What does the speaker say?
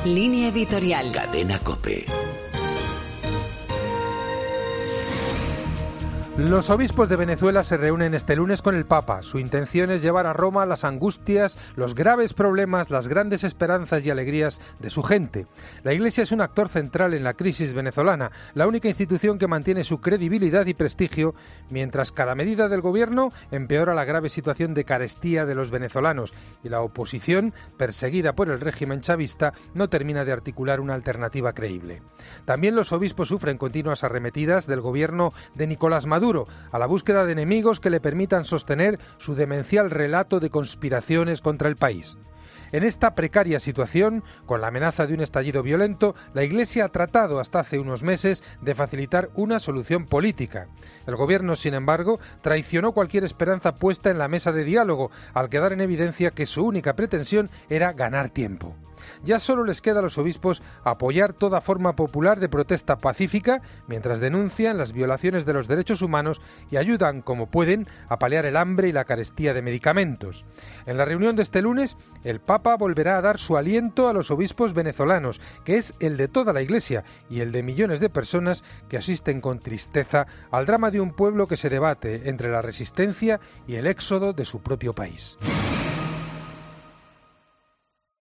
Línea editorial. Cadena COPE. Los obispos de Venezuela se reúnen este lunes con el Papa. Su intención es llevar a Roma las angustias, los graves problemas, las grandes esperanzas y alegrías de su gente. La Iglesia es un actor central en la crisis venezolana, la única institución que mantiene su credibilidad y prestigio, mientras cada medida del gobierno empeora la grave situación de carestía de los venezolanos y la oposición, perseguida por el régimen chavista, no termina de articular una alternativa creíble. También los obispos sufren continuas arremetidas del gobierno de Nicolás Maduro, a la búsqueda de enemigos que le permitan sostener su demencial relato de conspiraciones contra el país. En esta precaria situación, con la amenaza de un estallido violento, la Iglesia ha tratado hasta hace unos meses de facilitar una solución política. El gobierno, sin embargo, traicionó cualquier esperanza puesta en la mesa de diálogo, al quedar en evidencia que su única pretensión era ganar tiempo. Ya solo les queda a los obispos apoyar toda forma popular de protesta pacífica, mientras denuncian las violaciones de los derechos humanos y ayudan, como pueden, a paliar el hambre y la carestía de medicamentos. En la reunión de este lunes, el Papa volverá a dar su aliento a los obispos venezolanos, que es el de toda la Iglesia y el de millones de personas que asisten con tristeza al drama de un pueblo que se debate entre la resistencia y el éxodo de su propio país.